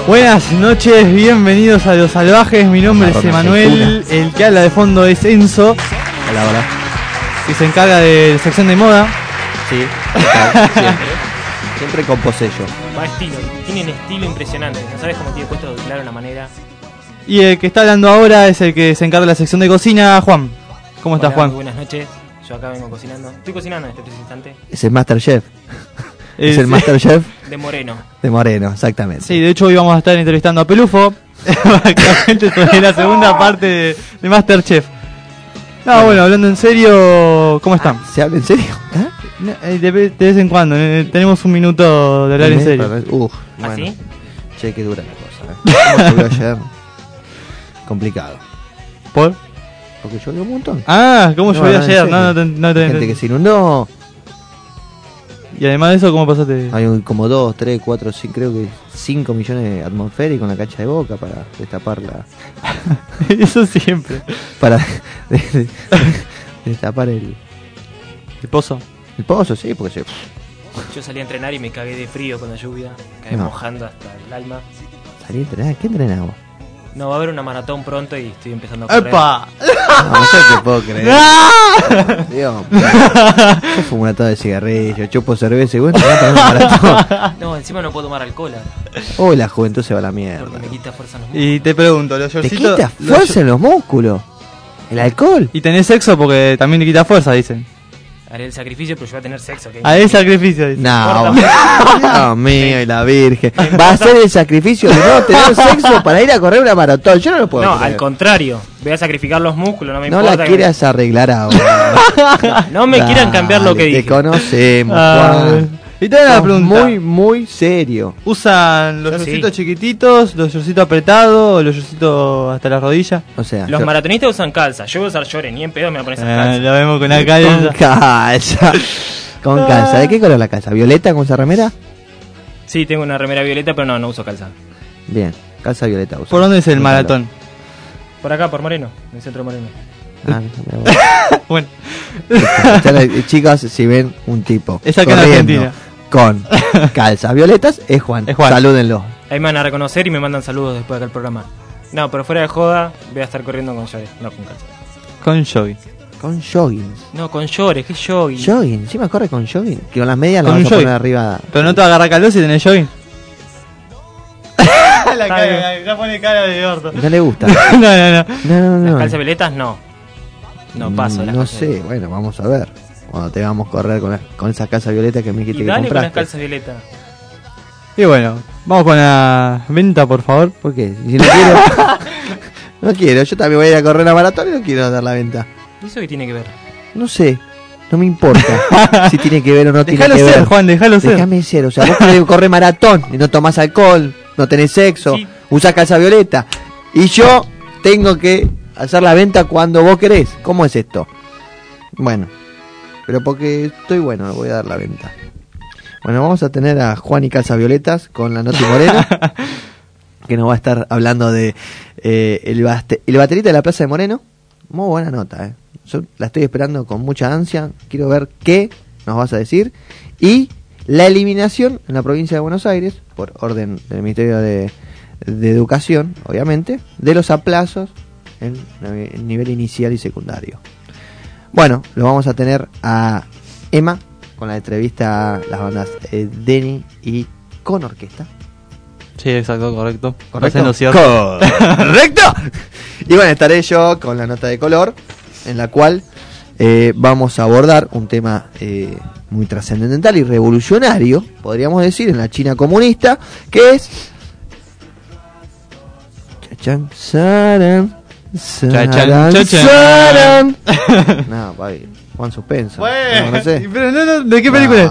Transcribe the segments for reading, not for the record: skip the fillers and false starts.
Buenas noches, bienvenidos a Los Salvajes. Mi nombre es Emanuel, el que habla de fondo es Enzo. Hola, hola. Que se encarga de la sección de moda. Sí, siempre con posello. Va estilo, tienen estilo impresionante. No sabes cómo tiene puesto claro una manera. Y el que está hablando ahora es el que se encarga de la sección de cocina, Juan. ¿Cómo estás, Juan? Buenas noches, yo acá vengo cocinando. Estoy cocinando en este preciso instante. Es el Masterchef. Es el Masterchef de Moreno. De Moreno, exactamente. Sí, de hecho hoy vamos a estar entrevistando a Pelufo. Básicamente sobre la segunda parte de Masterchef. No, bueno, hablando en serio, ¿cómo están? ¿Se habla en serio? De vez en cuando, tenemos un minuto de hablar en serio. Bueno. ¿Así? Che, qué dura la cosa, ¿Cómo llovió ayer? Complicado. ¿Por? Porque llovió un montón. Ah, ¿cómo llovió ayer? No te gente que se inundó. Y además de eso, ¿cómo pasaste? Hay como 2, 3, 4, 5, creo que 5 millones atmosféricos en la cancha de Boca para destaparla. Eso siempre. Para destapar el pozo. El pozo, sí, porque se... Yo salí a entrenar y me cagué de frío con la lluvia. Cagué mojando hasta el alma. ¿Salí a entrenar? ¿Qué entrenamos? No, va a haber una maratón pronto y estoy empezando a correr. ¡Epa! No, yo te puedo creer. Dios, yo fumo una tada de cigarrillo, chupo cerveza y bueno, no, encima no puedo tomar alcohol. Oh, la juventud se va a la mierda. Porque me quita fuerza en los músculos. Y te pregunto, los ¿Te shortcitos... quita fuerza en los músculos? ¿El alcohol? Y tenés sexo porque también te quita fuerza, dicen. Haré el sacrificio, pero yo voy a tener sexo. Haré el sacrificio, dicen. No, Dios mío, y la virgen. Va a ser el sacrificio de no tener sexo para ir a correr una maratón. Yo no lo puedo creer. Al contrario. Voy a sacrificar los músculos, no me no importa. No la quieras arreglar ahora. No me quieran cambiar lo que dije. Te conocemos, Juan. Y te una pregunta. Muy serio. ¿Usan los shortcitos chiquititos, los shortcitos apretados, o los shortcitos hasta la rodilla? O sea, los maratonistas usan calza. Yo voy a usar shorts, ni en pedo me voy a poner esas calzas. Lo vemos con la calza. Con calza. Con calza. ¿De qué color la calza? ¿Violeta con esa remera? Sí, tengo una remera violeta, pero no uso calza. Bien, calza violeta uso. ¿Por dónde es el maratón? Por acá, por Moreno, en el centro de Moreno. Bueno. Chicas, si ven un tipo es acá en Argentina con calzas violetas, es Juan. Salúdenlo. Ahí me van a reconocer y me mandan saludos después de acá el programa. No, pero fuera de joda, voy a estar corriendo con shorts, no con calza. Con jogging. Con jogging. No, con shorts, ¿qué jogging? Jogging, encima corre con jogging. Que con las medias las vas a poner arriba. Pero no te agarra calor si tenés jogging. La cara, ya pone cara de orto. No le gusta. No. Las calzas violetas no. No paso. No sé, bueno, vamos a ver. Cuando te vamos a correr con esa calza violeta que me dijiste que compraste. Con las calzas violetas. Y bueno, vamos con la venta, por favor. ¿Por qué? Si no quiero. No quiero, yo también voy a ir a correr a maratón y no quiero dar la venta. ¿Y eso qué tiene que ver? No sé, no me importa si tiene que ver o no tiene que ver. Déjalo ser, Juan, déjalo ser. Déjame ser, o sea, vos querés correr maratón y no tomás alcohol, no tenés sexo, sí. Usás calza violeta. Y yo tengo que hacer la venta cuando vos querés. ¿Cómo es esto? Bueno, pero porque estoy bueno, voy a dar la venta. Bueno, vamos a tener a Juan y Calza Violetas con la Noti Moreno, que nos va a estar hablando de el baterista de la Plaza de Moreno. Muy buena nota, Yo la estoy esperando con mucha ansia. Quiero ver qué nos vas a decir. Y la eliminación en la provincia de Buenos Aires, por orden del Ministerio de Educación, obviamente, de los aplazos en el nivel inicial y secundario. Bueno, lo vamos a tener a Emma con la entrevista a las bandas Denny y con orquesta. Sí, exacto, correcto. ¿Correcto? ¡Correcto! Y bueno, estaré yo con la nota de color, en la cual vamos a abordar un tema muy trascendental y revolucionario, podríamos decir, en la China comunista, que es... Saran. No, papi, Juan Suspenso. Bueno, no sé. Pero no, ¿de qué película es?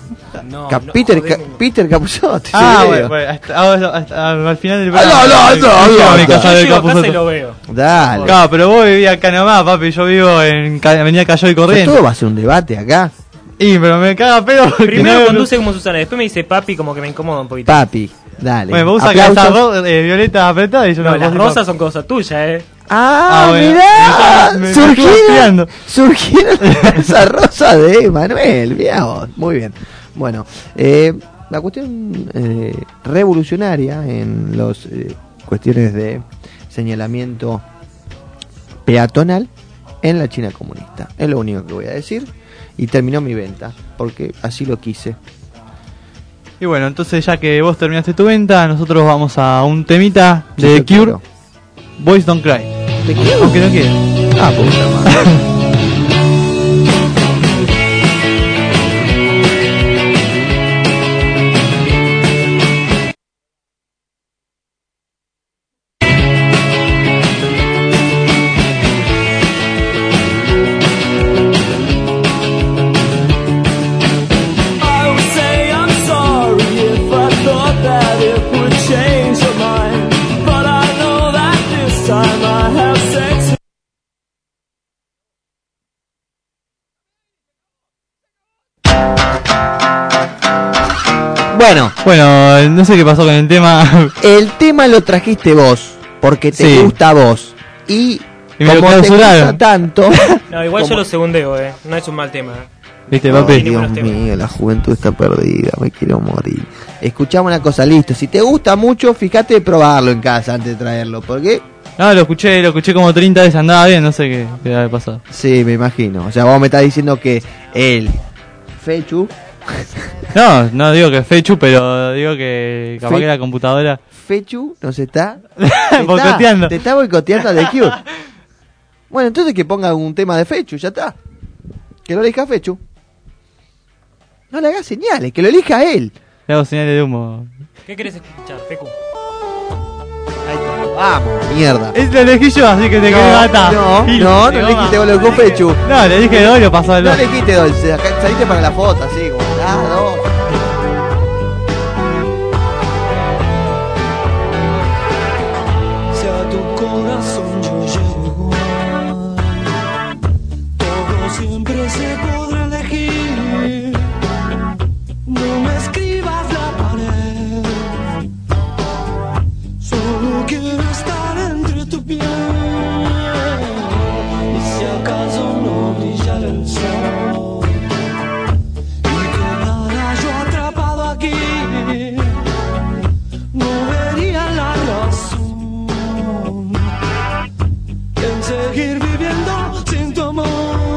Peter Capusotto. Bueno, hasta al final del programa. Yo lo veo. Dale. No, pero vos vivís acá nomás, papi. Yo vivo en Avenida Cayo y Corrientes. Todo va a ser un debate acá. Y pero me caga pedo. Primero conduce como Susana, después me dice papi, como que me incomoda un poquito. Papi, dale. Bueno, vos usas calza violeta apretada y yo no. Las rosas son cosas tuyas, bueno. Mirá, surgieron esa rosa de Manuel, mirá vos, muy bien. Bueno, la cuestión revolucionaria en las cuestiones de señalamiento peatonal en la China comunista. Es lo único que voy a decir. Y terminó mi venta, porque así lo quise. Y bueno, entonces ya que vos terminaste tu venta, nosotros vamos a un temita de Sí, The Cure, claro. Boys Don't Cry. ¿Te quiero? Aunque no quieras. Ah, puta madre. I would say I'm sorry if I thought that it would change your mind, but I know that this time I have sex. Bueno, No sé qué pasó con el tema. el tema lo trajiste vos, porque te Sí. gusta a vos. Y Y me lo como te clausuraron. gusta tanto... No, igual como- yo lo segundeo, no es un mal tema. Viste, Ay, papi. Ni Dios buenos temas. mío, la juventud está perdida, me quiero morir. Escuchamos una cosa, listo. Si te gusta mucho, fíjate de probarlo en casa antes de traerlo, porque No, lo escuché como 30 veces, andaba bien, no sé qué había pasado. sí, me imagino. O sea, vos me estás diciendo que el Fechu, No digo que Fechu, pero digo que capaz Fe- que la computadora. Fechu nos está Boicoteando. Te está boicoteando a The Cure. Bueno, entonces que ponga un tema de Fechu, ya está. Que lo elija Fechu. No le hagas señales, que lo elija él. Le hago señales de humo. ¿Qué querés escuchar, Pecu? Vamos, mierda. Lo elegí yo, así que te quedé gata. No elegiste vos, lo dejó Fechu. No, le dije dos y lo pasó al No otro. elegiste dos, saliste para la foto, así, como, dos. Si a tu corazón yo llego, todo siempre se podrá elegir. No me escribas la pared, solo quiero estar entre tu piel. Y si acaso no brillara el sol y quedara yo atrapado aquí, no vería la razón en seguir viviendo sin tu amor.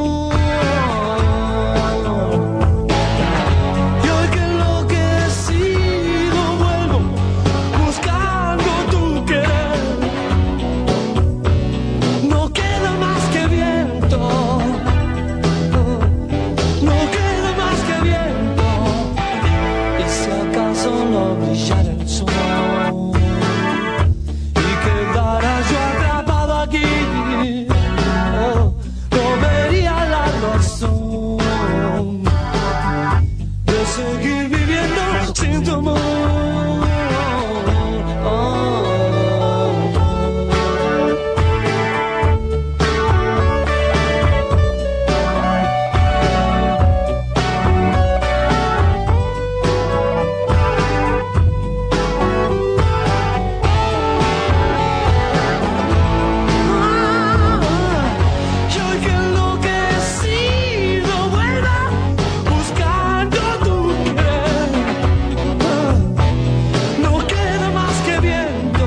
Y hoy que enloquecido vuelvo buscando tu querer, no queda más que viento, no queda más que viento. Y si acaso no brillara el sol y quedara yo atrapado aquí, no vería la razón de seguir viviendo sin tu amor. Y hoy que enloquecido vuelva buscando tu querer, no queda más que viento,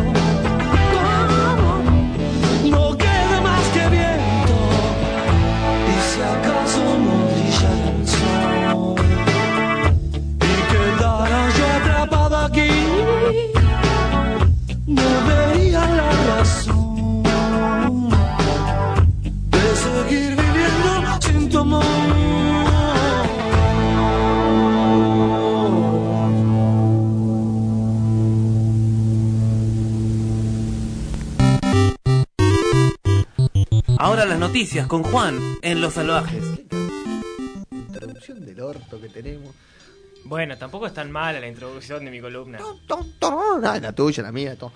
no queda más que viento. Y si acaso no brillara el sol y quedara yo atrapado aquí, no vería la razón de seguir viviendo sin tu amor. Ahora las noticias con Juan en Los Salvajes. Introducción del orto que tenemos. Bueno, tampoco es tan mala la introducción de mi columna. La tuya, la mía, todo.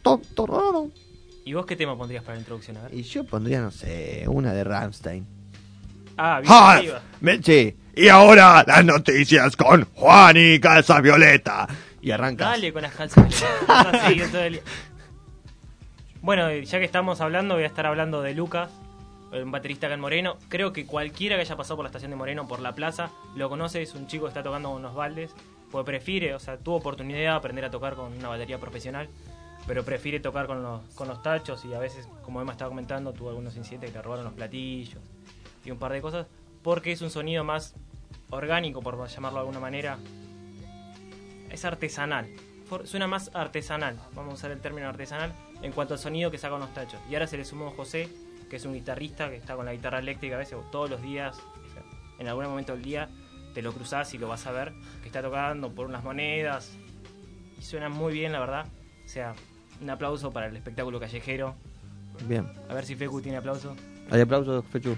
¿Y vos qué tema pondrías para la introducción? A ver. Y yo pondría, no sé, una de Rammstein. Ah, bien ¡Ah! arriba. Sí. Y ahora las noticias con Juan y Calza Violeta. Y arrancas. Dale con las calzas. Vas a seguir todo el día. Bueno, ya que estamos hablando, voy a estar hablando de Lucas, un baterista acá en Moreno. Creo que cualquiera que haya pasado por la estación de Moreno, por la plaza, lo conoce. Es un chico que está tocando con unos baldes. Porque prefiere, o sea, tuvo oportunidad de aprender a tocar con una batería profesional, pero prefiere tocar con los tachos, y a veces, como Emma estaba comentando, tuvo algunos incidentes que le robaron los platillos y un par de cosas, porque es un sonido más orgánico, por llamarlo de alguna manera. Es artesanal, suena más artesanal, vamos a usar el término artesanal, en cuanto al sonido que saca con los tachos. Y ahora se le sumó José, que es un guitarrista que está con la guitarra eléctrica a veces todos los días, o sea, en algún momento del día te lo cruzás y lo vas a ver, que está tocando por unas monedas y suena muy bien, la verdad. O sea, un aplauso para el espectáculo callejero. Bien. A ver si Fecu tiene aplauso. Hay aplausos, Fechu.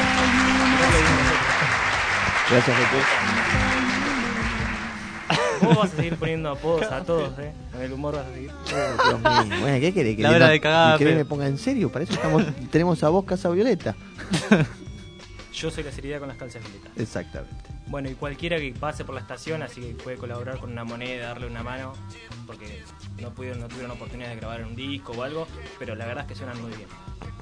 Gracias, Fechu. Vos vas a seguir poniendo apodos a todos, con el humor vas a seguir. Dios mío. Bueno, ¿qué querés? La hora de cagada, ¿Querés que Fe. me ponga en serio? Para eso tenemos a vos, Casa Violeta. Yo soy la seriedad con las calzas violetas. Exactamente. Bueno, y cualquiera que pase por la estación, así que puede colaborar con una moneda, darle una mano, porque no tuvieron oportunidad de grabar en un disco o algo, pero la verdad es que suenan muy bien.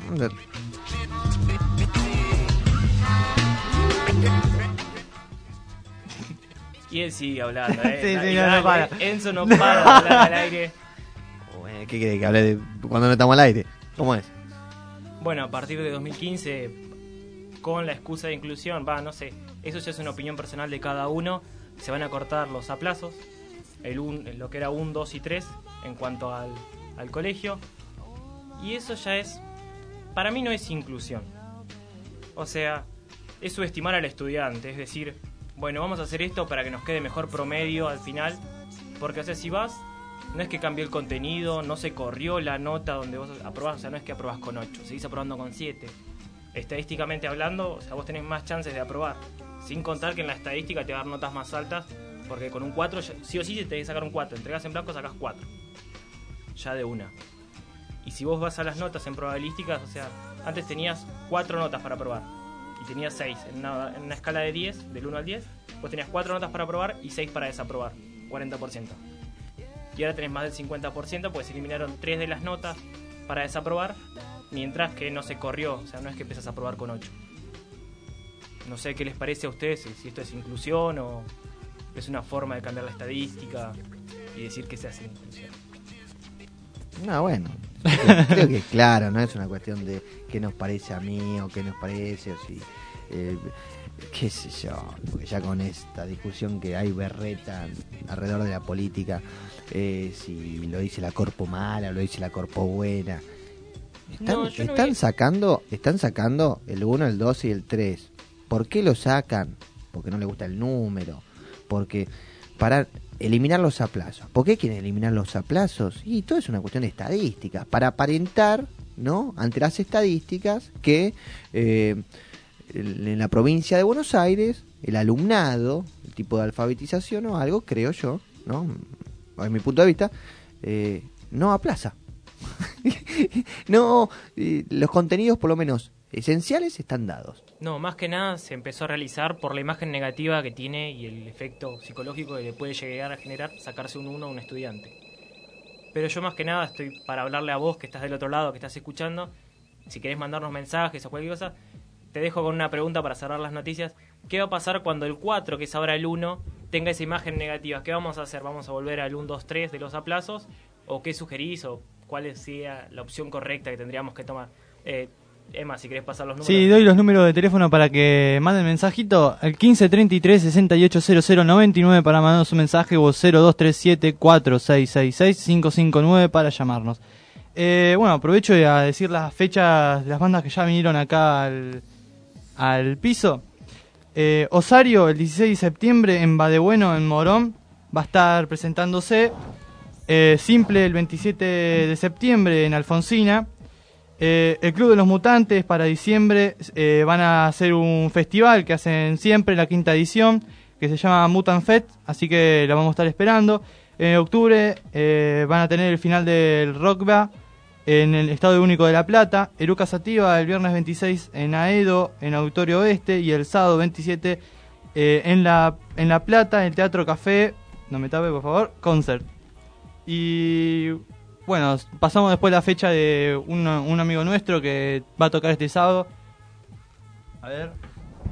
Y él sigue hablando, Sí, Y no, no para. Enzo no para de hablar al aire. Bueno, ¿qué querés que hable de cuando no estamos al aire? ¿Cómo es? Bueno, a partir de 2015, con la excusa de inclusión, no sé, eso ya es una opinión personal de cada uno, se van a cortar los aplazos, lo que era 1, 2 y 3 en cuanto al colegio, y eso ya es, para mí no es inclusión. O sea, es subestimar al estudiante, es decir, bueno, vamos a hacer esto para que nos quede mejor promedio al final, porque o sea, si vas, no es que cambió el contenido, no se corrió la nota donde vos aprobás, o sea, no es que aprobás con 8, seguís aprobando con 7. Estadísticamente hablando, o sea, vos tenés más chances de aprobar, sin contar que en la estadística te va a dar notas más altas, porque con un 4, sí o sí te tenés que sacar un 4, entregas en blanco, sacás 4, ya de una. Y si vos vas a las notas en probabilísticas, o sea, antes tenías 4 notas para aprobar, y tenías 6, en una escala de 10, del 1 al 10, vos tenías 4 notas para aprobar y 6 para desaprobar, 40%. Y ahora tenés más del 50%, porque se eliminaron 3 de las notas para desaprobar, mientras que no se corrió, o sea, no es que empezás a aprobar con 8. No sé qué les parece a ustedes, si esto es inclusión o es una forma de cambiar la estadística y decir que se hace inclusión. No, bueno, creo que claro, no es una cuestión de qué nos parece a mí o qué nos parece, o si, qué sé yo, porque ya con esta discusión que hay berreta alrededor de la política, si lo dice la corpo mala o lo dice la corpo buena, están sacando el 1, el 2 y el 3. ¿Por qué lo sacan? Porque no le gusta el número, porque para eliminar los aplazos. ¿Por qué quieren eliminar los aplazos? Y todo es una cuestión de estadísticas, para aparentar, ¿no?, ante las estadísticas que en la provincia de Buenos Aires el alumnado, el tipo de alfabetización o algo, creo yo, ¿no?, desde mi punto de vista, no aplaza. No, los contenidos por lo menos esenciales están dados. No, más que nada se empezó a realizar por la imagen negativa que tiene y el efecto psicológico que le puede llegar a generar sacarse un 1 a un estudiante. Pero yo más que nada estoy para hablarle a vos que estás del otro lado, que estás escuchando. Si querés mandarnos mensajes o cualquier cosa, te dejo con una pregunta para cerrar las noticias. ¿Qué va a pasar cuando el 4, que es ahora el 1, tenga esa imagen negativa? ¿Qué vamos a hacer? ¿Vamos a volver al 1, 2, 3 de los aplazos? ¿O qué sugerís? ¿O cuál sería la opción correcta que tendríamos que tomar? Emma, si querés pasar los números. Sí, doy los números de teléfono para que manden mensajito. El 1533 680099 para mandar su mensaje, o 0237 4666 559 para llamarnos. Bueno, aprovecho de decir las fechas de las bandas que ya vinieron acá al piso. Osario, el 16 de septiembre en Badebueno, en Morón, va a estar presentándose. Simple, el 27 de septiembre en Alfonsina. El Club de los Mutantes para diciembre van a hacer un festival que hacen siempre, la 5ª edición, que se llama Mutant Fest, así que la vamos a estar esperando. En octubre van a tener el final del Rockba en el Estadio Único de La Plata. Eruca Sativa el viernes 26 en Aedo, en Auditorio Oeste, y el sábado 27 en La Plata, en el Teatro Café, no me tape por favor, Concert. Y bueno, pasamos después la fecha de un amigo nuestro que va a tocar este sábado. A ver.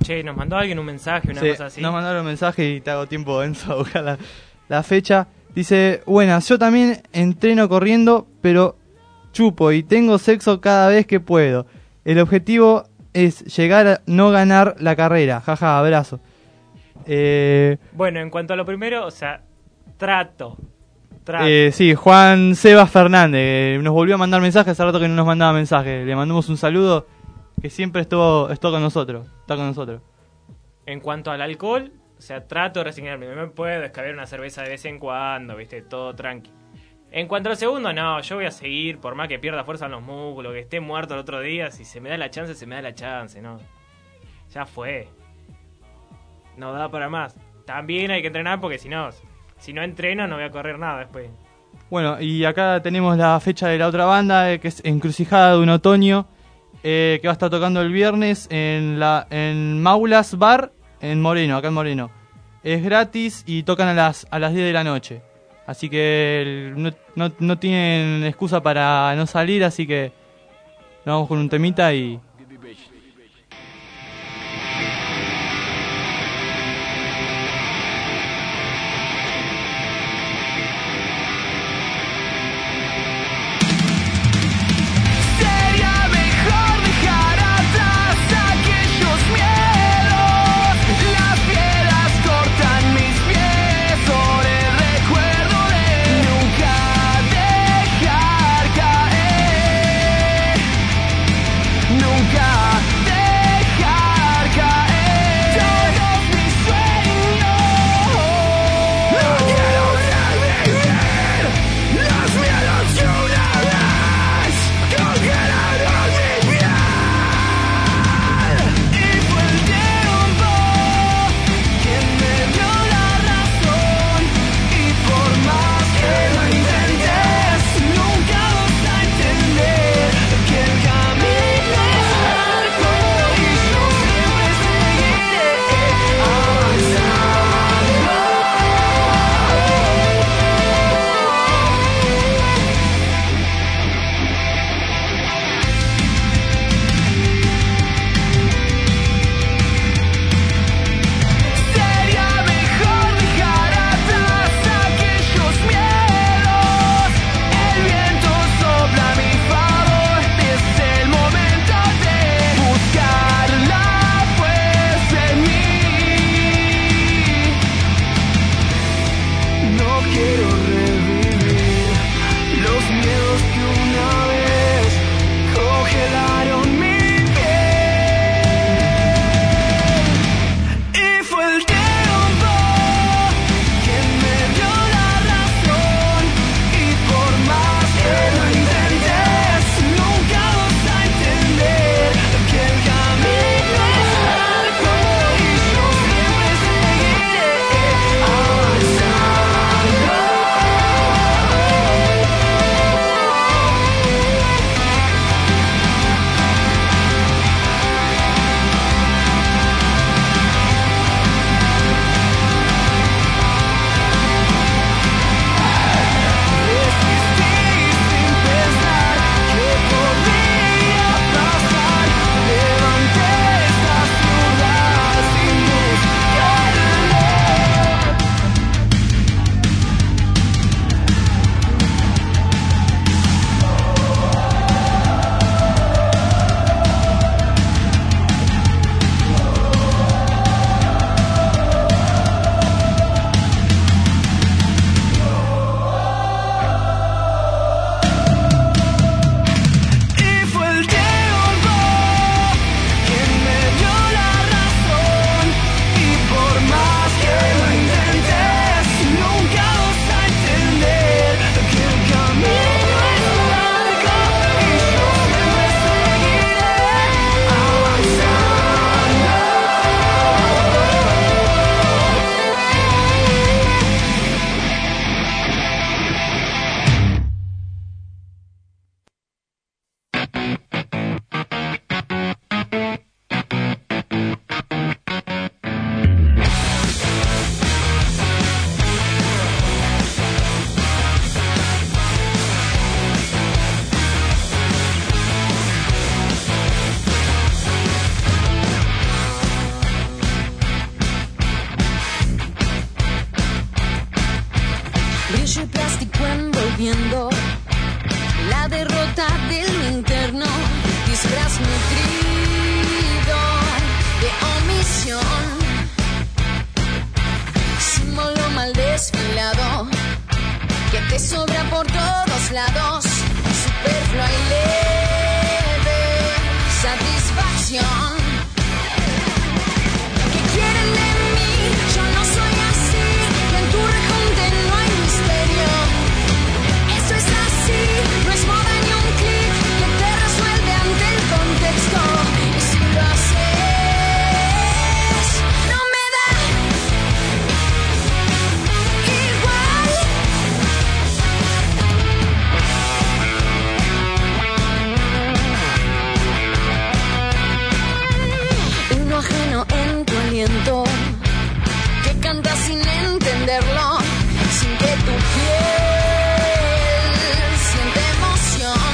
Che, nos mandó alguien un mensaje, una Sí, cosa así. nos mandaron un mensaje y te hago tiempo, Enzo, a buscar la fecha. Dice, buenas, yo también entreno corriendo, pero chupo y tengo sexo cada vez que puedo. El objetivo es llegar a no ganar la carrera. Jaja, abrazo. Bueno, en cuanto a lo primero, o sea, trato. Sí, Juan Sebas Fernández nos volvió a mandar mensajes, hace rato que no nos mandaba mensajes. Le mandamos un saludo, que siempre estuvo con nosotros, está con nosotros. En cuanto al alcohol, o sea, trato de resignarme. No me puedo escabear una cerveza de vez en cuando, viste, todo tranqui. En cuanto al segundo, no, yo voy a seguir, por más que pierda fuerza en los músculos, que esté muerto el otro día, si se me da la chance, se me da la chance, ¿no? Ya fue. No da para más. También hay que entrenar porque si no entreno no voy a correr nada después. Bueno, y acá tenemos la fecha de la otra banda, que es Encrucijada de un Otoño, que va a estar tocando el viernes en Maulas Bar, en Moreno, acá en Moreno. Es gratis y tocan a las 10 de la noche. Así que no tienen excusa para no salir, así que nos vamos con un temita y... Nunca estás nutrido de omisión, símbolo mal desfilado que te sobra por todos lados, superflua y leve satisfacción. ¿Qué quieren de mí? Yo no soy así, y en tu rejunte no hay misterio. Eso es así, no es moda ni un clic que te resuelve ante el contexto. Y si lo haces, no me da igual. Uno ajeno en tu aliento, que canta sin entenderlo, sin que tu piel siente emoción.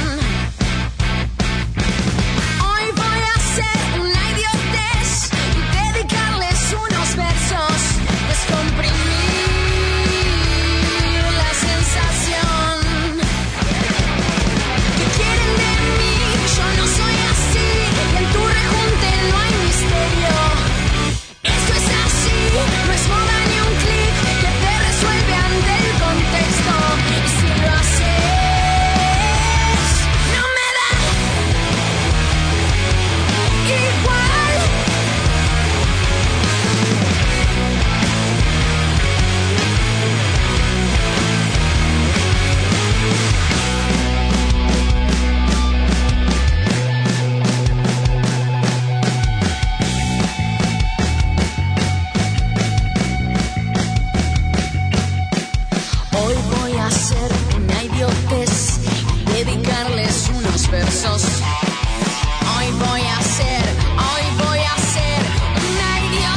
Hoy voy a hacer una idiotez y dedicarles unos versos, descomprimir la sensación. ¿Qué quieren de mí? Yo no soy así, y en tu rejunte no hay misterio. Esto es así, no es moda ni un clic que te resuelve ante el contexto. Y si lo haces, no me da igual. Hoy voy a hacer una idiotez y dedicarles unos versos. Hoy voy a hacer una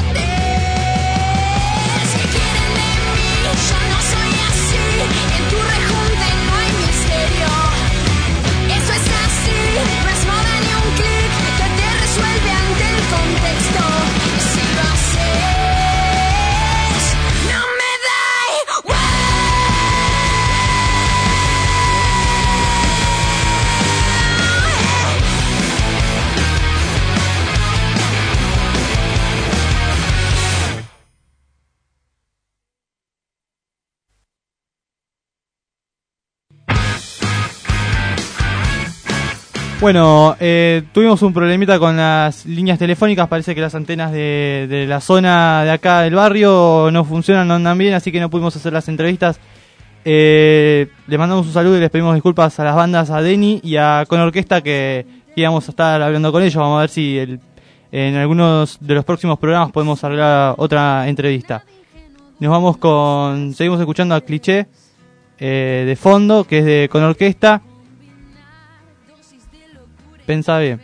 idiotez. ¿Qué quieren de mí? Yo no soy así, en tu rejunte no hay misterio. Eso es así, no es moda ni un clic que te resuelve ante el contexto. Y si lo haces, no me da igual. Bueno, tuvimos un problemita con las líneas telefónicas. Parece que las antenas de la zona de acá del barrio no funcionan, no andan bien, así que no pudimos hacer las entrevistas. Les mandamos un saludo y les pedimos disculpas a las bandas, a Denny y a Con Orquesta, que íbamos a estar hablando con ellos. Vamos a ver si en algunos de los próximos programas podemos arreglar otra entrevista. Seguimos escuchando a Cliché de fondo, que es de Con Orquesta. Pensá bien.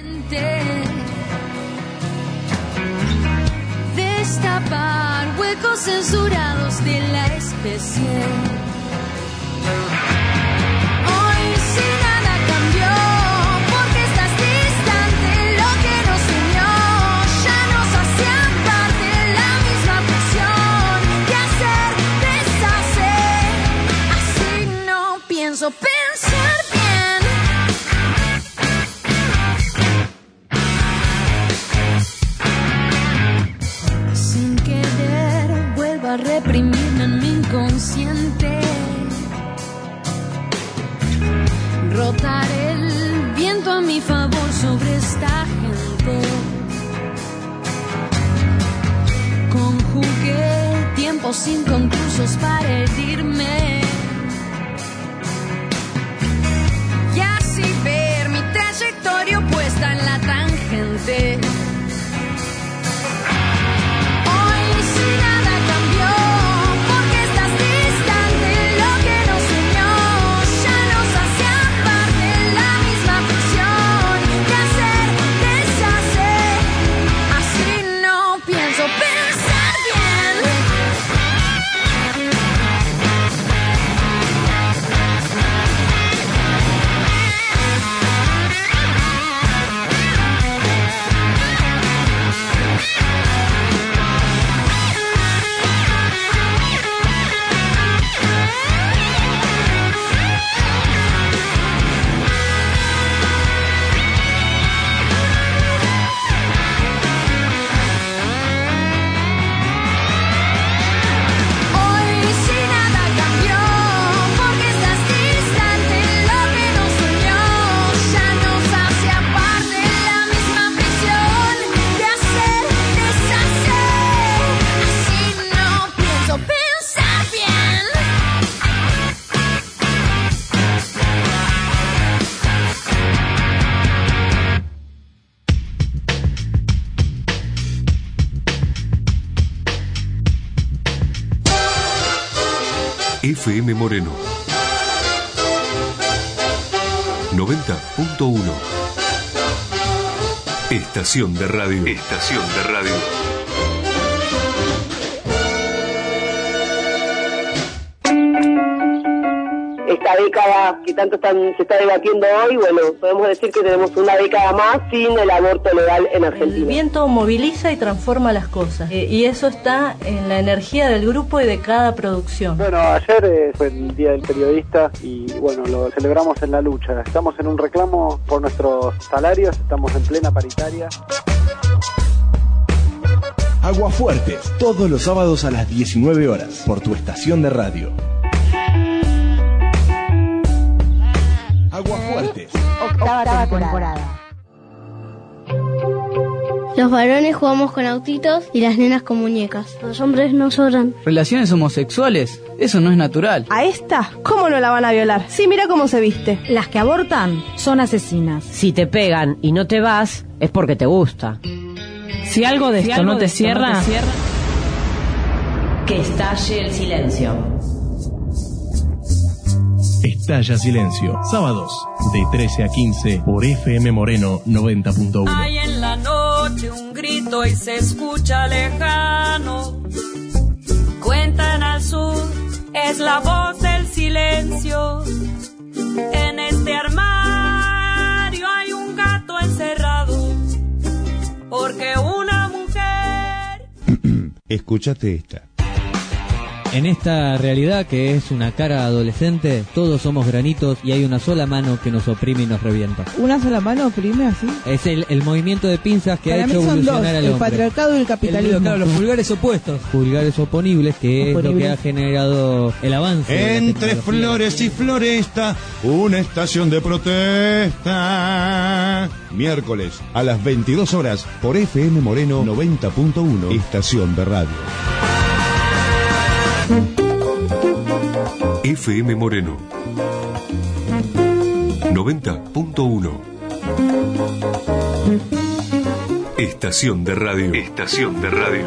Destapar huecos censurados de la especie. Hoy si nada cambió, porque estás distante, lo que nos unió ya nos hacía parte de la misma presión. ¿Qué hacer? Deshacer. Así no pienso pensar bien. Sin querer vuelvo a reprimirme en mi inconsciente. Rotar el viento a mi favor sobre esta gente. Conjugué tiempos inconclusos para herirme. Y así ver mi trayectoria opuesta en la tangente. Hoy si nada cambió, porque estás distante, lo que nos unió ya nos hacía parte de la misma prisión. ¿Qué hacer? Deshacer. Así no pienso pensar bien. FM Moreno 90.1. Estación de radio. Estación de radio. Esta década que tanto se está debatiendo hoy, bueno, podemos decir que tenemos una década más sin el aborto legal en Argentina. El viento moviliza y transforma las cosas, y eso está en la energía del grupo y de cada producción. Bueno, ayer fue el Día del Periodista y bueno, lo celebramos en la lucha. Estamos en un reclamo por nuestros salarios, estamos en plena paritaria. Aguafuertes, todos los sábados a las 19 horas, por tu estación de radio. Aguafuertes. Octava temporada. Los varones jugamos con autitos y las nenas con muñecas. Los hombres no sobran. Relaciones homosexuales, eso no es natural. ¿A esta? ¿Cómo no la van a violar? Sí, mira cómo se viste. Las que abortan son asesinas. Si te pegan y no te vas, es porque te gusta. Si algo de esto no te cierra, que estalle el silencio. Estalla Silencio, sábados de 13 a 15 por FM Moreno 90.1. Hay en la noche un grito y se escucha lejano. Cuentan al sur, es la voz del silencio. En este armario hay un gato encerrado, porque una mujer... Escúchate esta. En esta realidad que es una cara adolescente, todos somos granitos y hay una sola mano que nos oprime y nos revienta. ¿Una sola mano oprime así? Es el movimiento de pinzas que para ha hecho evolucionar al hombre. El patriarcado y el capitalismo. Claro, los pulgares opuestos. Pulgares oponibles, que es lo que ha generado el avance. Entre flores y floresta, una estación de protesta. Miércoles a las 22 horas por FM Moreno 90.1, estación de radio. FM Moreno 90.1. Estación de radio. Estación de radio.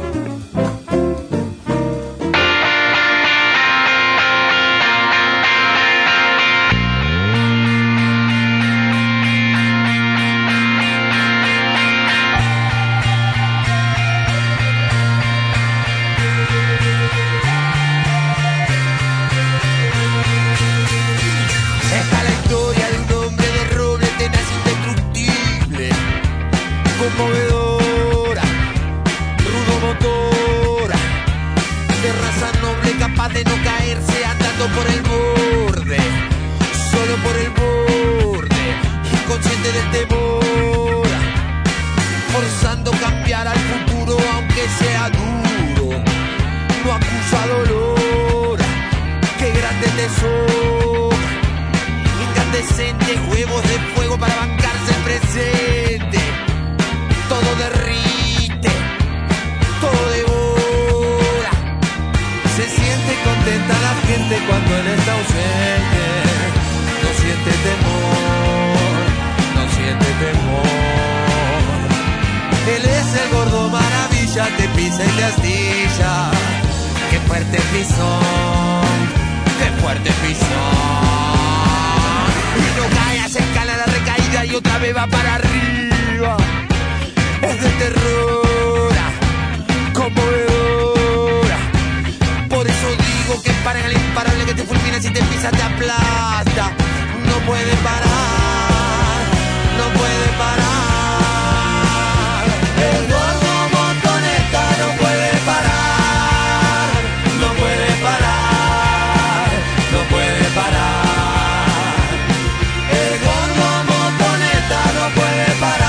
Conmovedora, rudo motora, de raza noble capaz de no caerse andando por el borde, solo por el borde, inconsciente del temor, forzando cambiar al futuro aunque sea duro, no acusa dolor, qué grande tesoro, incandescentes huevos de fuego para bancarse el presente. Todo derrite, todo devora. Se siente contenta la gente cuando él está ausente. No siente temor, no siente temor. Él es el gordo maravilla, te pisa y te astilla. Qué fuerte pisón, qué fuerte pisón. Y no cae, se escala la recaída y otra vez va para arriba. Es de terrora, conmovedora. Por eso digo que paren al imparable que te fulmina, si te pisa te aplasta. No puede parar, no puede parar. El gordo motoneta no puede parar, no puede parar, no puede parar. El gordo motoneta no puede parar.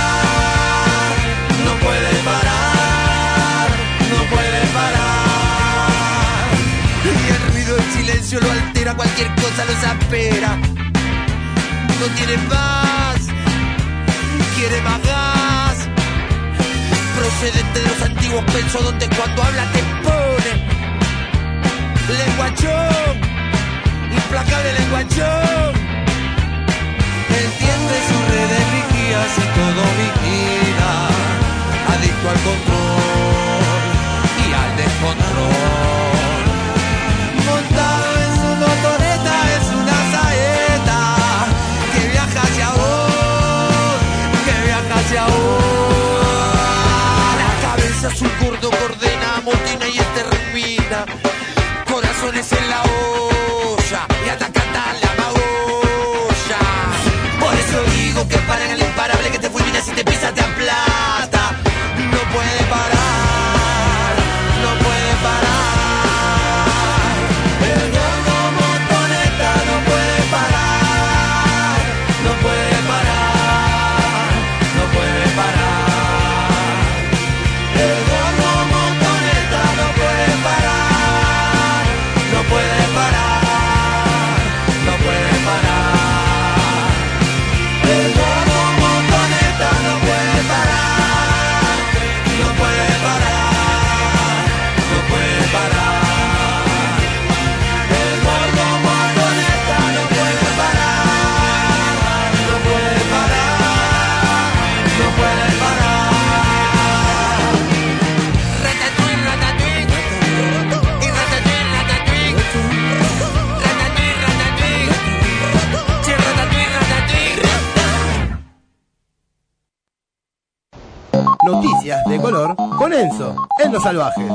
Lo altera, cualquier cosa lo supera. No tiene paz, quiere más gas. Procedente de los antiguos pensos donde cuando habla te pone lenguachón, implacable lenguachón. Entiende sus redes rígidas y todo vigila, adicto al control y al descontrol. Montado azul gordo coordena, motina y extermina. Corazones en la olla y atacata la magolla. Por eso digo que paren el imparable que te fulmina si te pisa te aplata. No puede parar, no puede parar. El gordo motoneta no puede parar, no puede parar, no puede parar. El gordo motoneta no puede parar, no puede parar, no puede parar. El gordo motoneta no puede parar, no puede parar, no puede parar. El gordo motoneta no puede parar, no puede parar, no puede parar. Ratatouille, ratatouille, y ratatouille, ratatouille, ratatouille, ratatouille, sí, ratatouille, ratatouille. Noticias de color con Enzo en Los Salvajes.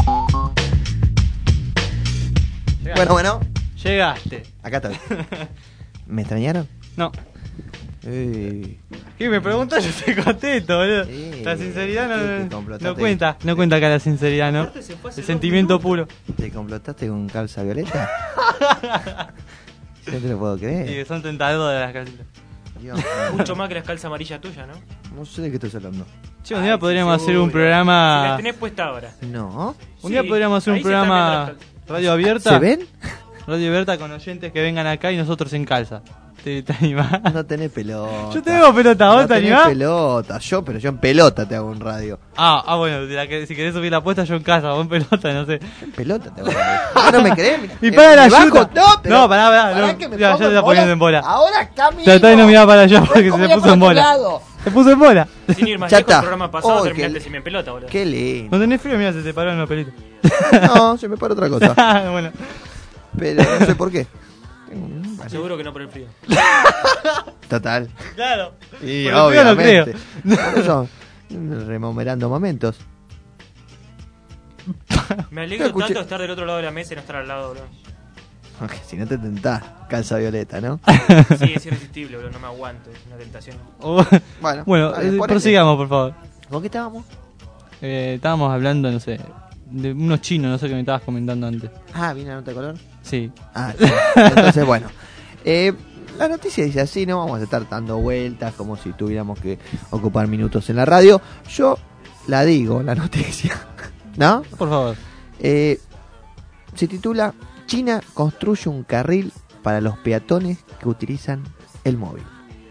Bueno. Llegaste. Acá estoy. ¿Me extrañaron? No. ¿Qué me preguntas? Yo estoy contento, boludo. La sinceridad no cuenta. No cuenta acá la sinceridad, ¿no? El sentimiento puro. ¿Te complotaste con calza violeta? No te lo puedo creer. Sí, que son tentadoras las calcitas. Mucho más que las calzas amarillas tuyas, ¿no? No sé de qué estás hablando. Che, un día podríamos hacer un programa. Si las tenés puesta ahora. No. Un día podríamos hacer un ahí se están programa viendo las radio abierta. ¿Se ven? Radio abierta con oyentes que vengan acá y nosotros en calza. ¿Te animás? No tenés pelota. Yo tengo pelota, ¿vos te animás? No tenés pelota. Pero yo en pelota te hago un radio. Bueno, si querés subir la apuesta yo en casa, vos en pelota, no sé. En pelota te hago un radio. ¿No me crees? Y para la bajo, ayuda. No, pará. Pará No, que me ya pongo te está poniendo en bola. Ahora camino. Tratá de no mirar para allá porque se le puso en bola. Se puso en bola. Sin ir más Ya lejos, el está. programa pasado Oh, terminaste qué- sin en pelota, boludo. Qué lindo. ¿No tenés frío? Mira, se te pararon los pelitos. No, se me para otra cosa. Bueno. Pero no sé por qué. Seguro que no por el frío. Total. Claro. Y Por el frío no creo. obviamente. Por eso, rememorizando momentos. Me alegro Escuché- tanto de estar del otro lado de la mesa y no estar al lado, boludo. Aunque si no te tentás, calza violeta, ¿no? Sí, es irresistible, boludo. No me aguanto. Es una tentación. Bueno, dale, ponele. prosigamos, por favor. ¿Con qué estábamos? Estábamos hablando, no sé, de unos chinos, no sé qué me estabas comentando antes. Ah, ¿viene la nota de color? Sí. Ah, sí. Entonces, bueno. La noticia dice así, no vamos a estar dando vueltas como si tuviéramos que ocupar minutos en la radio. Yo la digo, la noticia. ¿No? Por favor. Se titula: China construye un carril para los peatones que utilizan el móvil.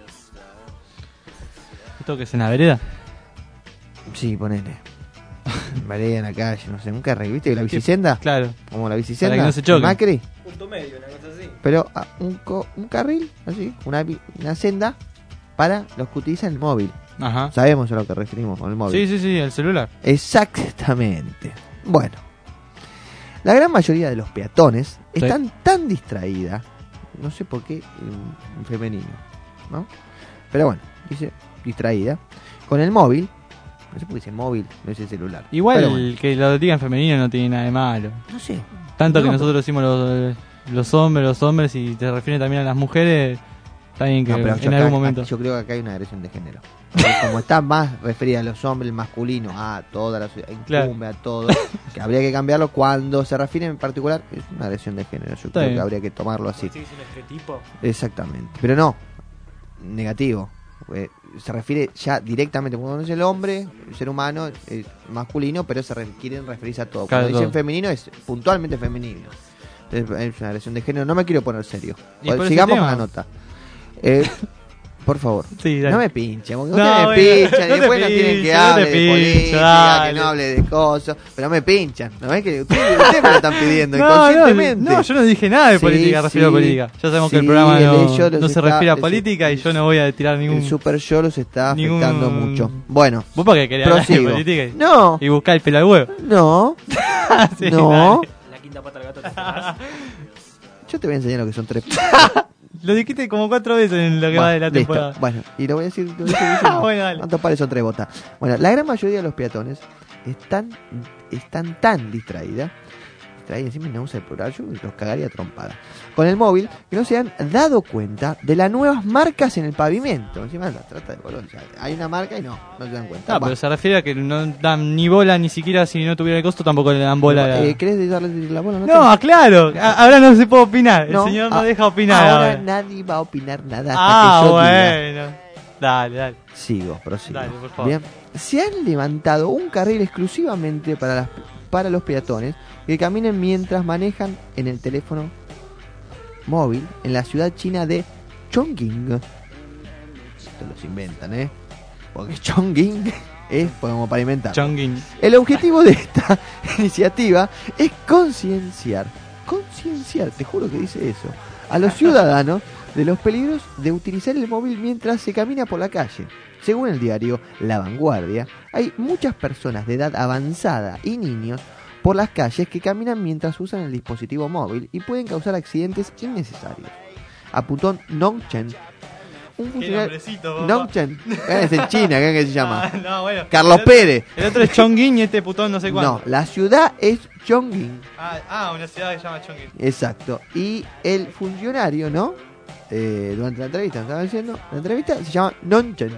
¿Esto que es en la vereda? Sí, ponele. Vereda en la calle, no sé, un carril, ¿viste? ¿La bicicenda? Claro. Como la bicicenda. Para que no se choquen. Macri. Punto medio, una cosa así. Pero un carril, así, una senda para los que utilizan el móvil. Ajá. Sabemos a lo que referimos con el móvil. Sí, el celular. Exactamente. Bueno, la gran mayoría de los peatones están tan distraídas, no sé por qué en femenino, ¿no? Pero bueno, dice distraída, con el móvil. No sé por qué dice móvil, no dice celular. Igual Pero bueno, que lo digan femenino no tiene nada de malo. no sé. Tanto No, que nosotros decimos los hombres y te refiere también a las mujeres, está bien que No, pero en algún momento. yo creo que acá hay una agresión de género. Porque como está más referida a los hombres, el masculino, a toda la sociedad, incumbe a todo, que habría que cambiarlo cuando se refiere en particular, es una agresión de género. Yo creo bien. que habría que tomarlo así. ¿Sí es un estereotipo? Exactamente. Pero no, negativo. Se refiere ya directamente, cuando es el hombre, el ser humano, el masculino, pero quieren referirse a todo. Claro, Cuando dicen todo. femenino es puntualmente femenino. Entonces, es una agresión de género. No me quiero poner serio. ¿Y por ese Sigamos tema? con la nota. Por favor, Sí, dale. no me pinchen, porque No, ustedes me bueno, pinchan y no te después no quieren que pincho, no hable te de pincho, política, dale. que no hable de cosas, pero no me pinchan. ¿No ves que ustedes me lo están pidiendo No, inconscientemente? no, yo no dije nada de Sí, política, refiero a sí. política. Ya sabemos que el Sí, programa el no ello los se está- refiere a el- política y yo no voy a tirar ningún. El super yo los está ningún- afectando mucho. Bueno, ¿Vos para qué querés hablar de prosigo. política? No. Y buscar el pelo al huevo. No. Sí, No. dale. La quinta pata al gato. ¿te acordás? Yo te voy a enseñar lo que son tres. Lo dijiste como 4 veces en lo que va de la Listo. temporada. Bueno, y lo voy a decir. Lo voy a decir diciendo. Bueno, dale. ¿Cuántos pares son 3 botas? Bueno, la gran mayoría de los peatones están tan distraídas, encima no usa el plural, yo los cagaría a trompada, con el móvil, que no se han dado cuenta de las nuevas marcas en el pavimento. Encima la trata de color, hay una marca y no se dan cuenta. Pero se refiere a que no dan ni bola, ni siquiera si no tuviera el costo tampoco le dan bola. ¿Querés darle la bola? No, claro, ahora no se puede opinar, el señor no deja opinar. Ahora nadie va a opinar nada hasta que yo diga. Dale. Prosigo. Dale, por favor. Bien. Se han levantado un carril exclusivamente para los peatones que caminen mientras manejan en el teléfono móvil en la ciudad china de Chongqing. Esto los inventan, porque Chongqing es como para inventar. Chongqing. El objetivo de esta iniciativa es concienciar, te juro que dice eso, a los ciudadanos de los peligros de utilizar el móvil mientras se camina por la calle. Según el diario La Vanguardia, hay muchas personas de edad avanzada y niños por las calles que caminan mientras usan el dispositivo móvil y pueden causar accidentes innecesarios. Apuntó Nong Chen, un funcionario. Nong Chen, es en China, ¿qué se llama? Bueno, Carlos Pérez. El otro es Chongqing y este putón no sé cuánto. No, la ciudad es Chongqing. Una ciudad que se llama Chongqing. Exacto. Y el funcionario, ¿no? Durante la entrevista, estaba diciendo, la entrevista se llama Nong Chen.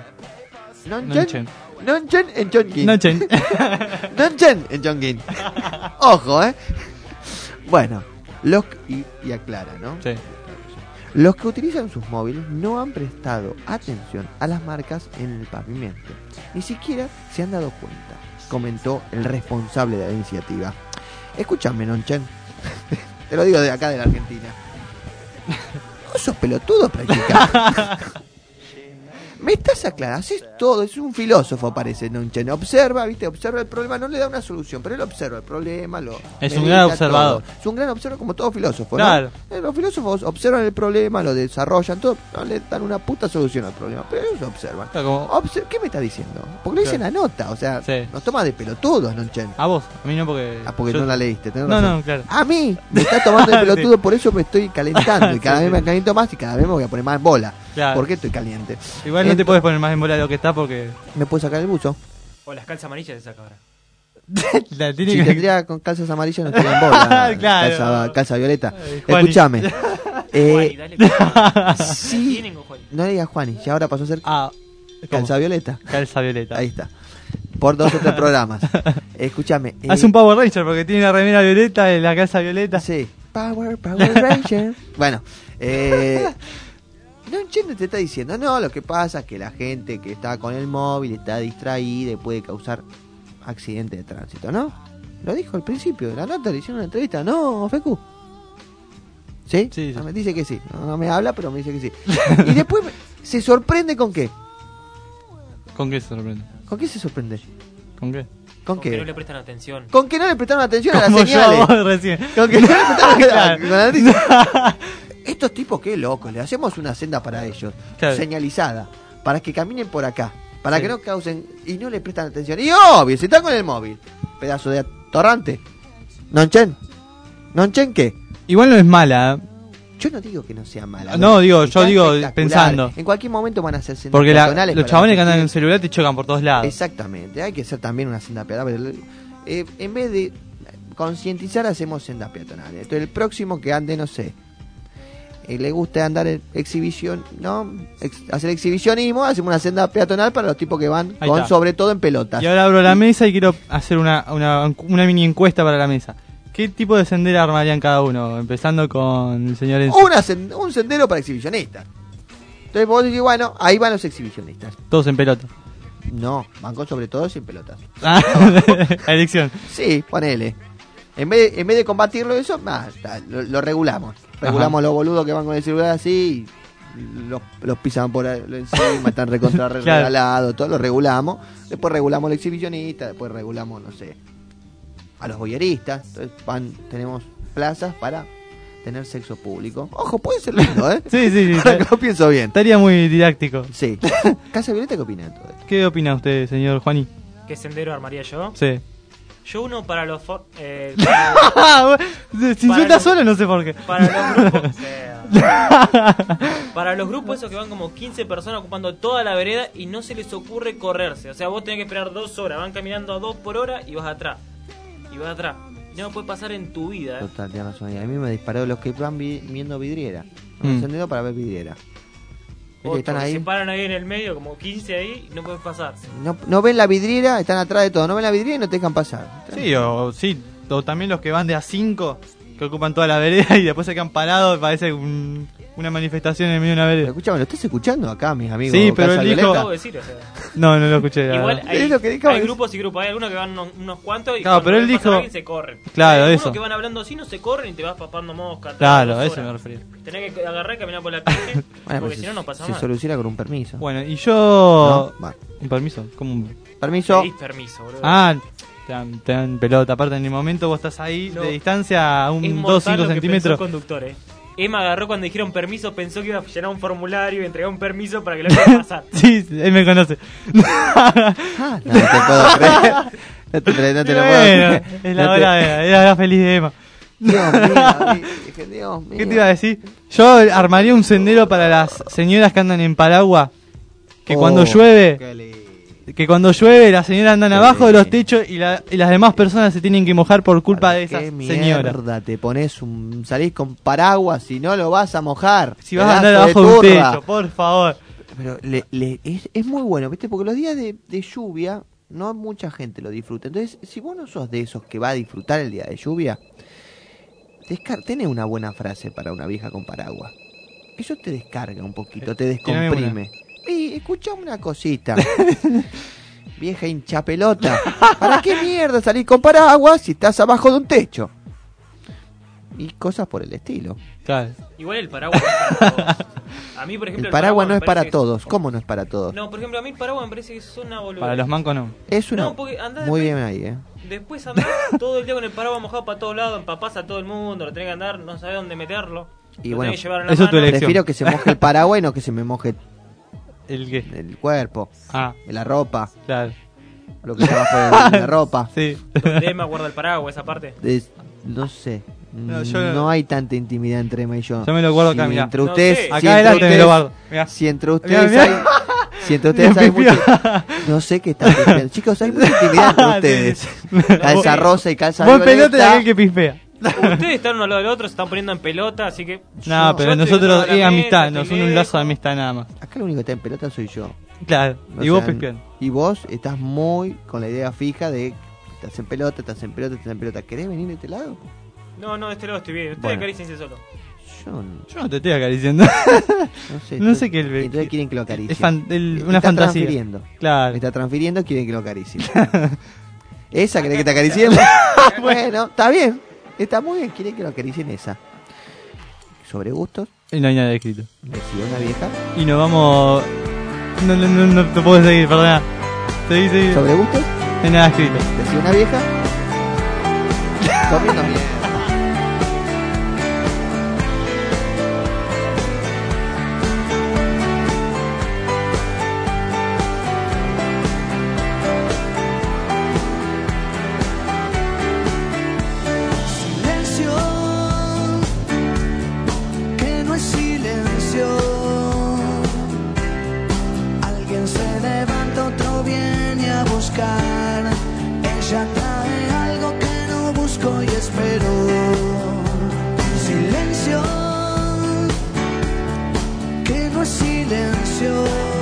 Nong Chen en Chongqing. Nong Chen en Chongqing. Ojo, Bueno, y aclara, ¿no? Sí. Los que utilizan sus móviles no han prestado atención a las marcas en el pavimento. Ni siquiera se han dado cuenta, comentó el responsable de la iniciativa. Escúchame, Nong Chen. Te lo digo de acá de la Argentina. ¿Vos sos pelotudo prácticamente? Me estás aclarando, haces todo, es un filósofo parece, Nong Chen. Observa el problema, no le da una solución, pero él observa el problema, es un gran observador. Es un gran observador como todo filósofo, claro. ¿no? Los filósofos observan el problema, lo desarrollan, todo, no le dan una puta solución al problema, pero ellos observan. Claro, ¿Qué me está diciendo? Porque lo dice en la nota, o sea, nos toma de pelotudos, Nong Chen. A vos, a mí no porque... porque no la leíste, tenés razón. No, claro. A mí me está tomando de pelotudo, por eso me estoy calentando, y cada vez me caliento más y cada vez me voy a poner más en bola. Claro. Porque estoy caliente. Igual no te puedes poner más en bola de lo que está porque... ¿Me puedes sacar el buzo? O las calzas amarillas se saca ahora. Si tendría con calzas amarillas no estaría en bola. Claro. Calza violeta. Escúchame. Juani, dale. Sí. No digas Juani, ya ahora pasó a ser calza violeta. Calza violeta. Ahí está. Por 2 o 3 programas. Escúchame. Hace un Power Ranger porque tiene la remera violeta y la calza violeta. Sí. Power Ranger. Bueno, no entiendo, te está diciendo, no, lo que pasa es que la gente que está con el móvil está distraída y puede causar accidente de tránsito, ¿no? Lo dijo al principio de la nota, le hicieron una entrevista, ¿no, Fecu? ¿Sí? Sí. Me dice que sí, no me habla, pero me dice que sí. Y después se sorprende con qué. ¿Con qué se sorprende? ¿Con qué se sorprende? ¿Con qué? ¿Con qué? Que no le prestan atención. ¿Con que no le prestaron atención a las Como señales? yo recién. ¿Con que no le prestaron atención? Estos tipos, qué locos, le hacemos una senda para ellos, señalizada, para que caminen por acá, para que no causen, y no le prestan atención. Y obvio, si están con el móvil, pedazo de atorrante. ¿Nong Chen qué? Igual no es mala. Yo no digo que no sea mala. No, yo digo pensando. En cualquier momento van a ser sendas porque peatonales. Los chabones que andan en el celular te chocan por todos lados. Exactamente, hay que hacer también una senda peatonal. En vez de concientizar, hacemos sendas peatonales. Entonces el próximo que ande, no sé, le gusta andar en exhibición, ¿no? Hacer exhibicionismo, hacemos una senda peatonal para los tipos que van sobre todo en pelotas. Y ahora abro la mesa y quiero hacer una mini encuesta para la mesa. ¿Qué tipo de sendero armarían cada uno? Empezando con el señor Enzo. Un sendero para exhibicionistas. Entonces vos decís, bueno, ahí van los exhibicionistas. Todos en pelota. No, van con sobre todo sin pelotas. La elección. Sí, ponele. En vez de combatirlo eso, lo regulamos. Regulamos los boludos que van con el celular así, los pisan por encima, están recontra regalados, todo lo regulamos. Después regulamos al exhibicionista, después regulamos, no sé, a los boyeristas. Entonces tenemos plazas para tener sexo público. Ojo, puede ser lindo, ¿eh? Sí. Lo pienso bien. Estaría muy didáctico. Sí. Casa Violeta, ¿qué opina de todo esto? ¿Qué opina usted, señor Juaní? ¿Qué sendero armaría yo? Sí. Yo uno para los... si suelta solo no sé por qué. Para los grupos... Para los grupos esos que van como 15 personas ocupando toda la vereda y no se les ocurre correrse. O sea, vos tenés que esperar 2 horas, van caminando a 2 por hora y vas atrás. Y vas atrás. No puede pasar en tu vida. Total, tienes razón. Y a mí me disparó los que van viendo vidriera. Un encendido para ver vidriera. Están ahí. Se paran ahí en el medio, como 15 ahí, y no puedes pasar. No ven la vidriera, están atrás de todo. No ven la vidriera y no te dejan pasar. Sí, o también los que van de A5, que ocupan toda la vereda y después se quedan parados, parece una manifestación en el medio de una vereda. Escuchame, ¿lo estás escuchando acá, mis amigos? Sí, pero él dijo... Acabo de decir, o sea. No lo escuché. Igual hay grupos y grupos, hay algunos que van unos cuantos y claro, pero él dijo... alguien se corren. Claro, hay eso. algunos que van hablando así, no se corren y te vas papando mosca. Claro, a eso me refería. Tenés que agarrar y caminar por la calle, porque si no, no pasa se mal. Se soluciona con un permiso. Bueno, y yo... No, ¿Un permiso? ¿Cómo un permiso? Pedís permiso, boludo. Ah, te dan pelota. Aparte, en el momento vos estás ahí de distancia a un 2-5 centímetros. Conductor, Emma agarró cuando dijeron permiso, pensó que iba a llenar un formulario y entregar un permiso para que lo pueda pasar. Sí, él me conoce. No te puedo creer. No te lo puedo creer. Es la hora de la feliz de Emma. Dios mío. ¿Qué te iba a decir? Yo armaría un sendero para las señoras que andan en paraguas. Que cuando llueve... Que cuando llueve las señoras andan abajo de los techos y las demás personas se tienen que mojar por culpa de esas señoras. Te pones salís con paraguas y no lo vas a mojar. Si vas a andar abajo de un techo, por favor. Pero es muy bueno, ¿viste? Porque los días de lluvia no mucha gente lo disfruta. Entonces, si vos no sos de esos que va a disfrutar el día de lluvia, tenés una buena frase para una vieja con paraguas. Eso te descarga un poquito, te descomprime. Y escuchame una cosita. Vieja hincha pelota. ¿Para qué mierda salís con paraguas si estás abajo de un techo? Y cosas por el estilo. Claro. Igual el paraguas no es para todos. A mí, por ejemplo, el paraguas no es para todos. ¿Cómo no es para todos? No, por ejemplo, a mí el paraguas me parece que es una boludez. Para los mancos no. Es una... No, porque andás muy después, bien ahí, Después andás todo el día con el paraguas mojado para todos lados, empapás a todo el mundo, lo tenés que andar, no sabés dónde meterlo. Y bueno, eso es tu elección. Prefiero que se moje el paraguas y no que se me moje ¿el qué? El cuerpo, la ropa. Claro. Lo que está abajo de la ropa. Sí. ¿Dónde Emma guarda el paraguas, esa parte? No sé. No hay tanta intimidad entre Emma y yo. Yo me lo guardo acá, mirá. Entre ustedes, no sé. Acá adelante me lo guardo. Mirá. Si entre ustedes hay... Si entre ustedes hay mucho... No sé qué están pispeando. Chicos, hay mucha intimidad entre ustedes. Calza rosa y calza violeta. Vos pelota de aquel que pispea. Ustedes están uno al lado del otro, se están poniendo en pelota, así que... No, pero nosotros es amistad, nos une un lazo de amistad nada más. Acá lo único que está en pelota soy yo. Claro, y vos pispeando. Y vos estás muy con la idea fija de... Estás en pelota. ¿Querés venir de este lado? No, de este lado estoy bien. Ustedes acariciense solo. Yo no te estoy acariciando. No sé qué él ve. Entonces quieren que lo acaricie. Una fantasía. Claro. Está transfiriendo, quieren que lo acaricie. ¿Esa querés que te acaricien? Bueno, está bien. Está muy bien, quieren que lo acaricien esa. ¿Sobre gustos? Y no hay nada escrito. ¿Recibe una vieja? Y nos vamos... No te puedo seguir, perdona. Seguí. ¿Sobre gustos? No hay nada escrito. ¿Recibe una vieja? Comiendo mierda. Ella trae algo que no busco y espero. Silencio, que no es silencio.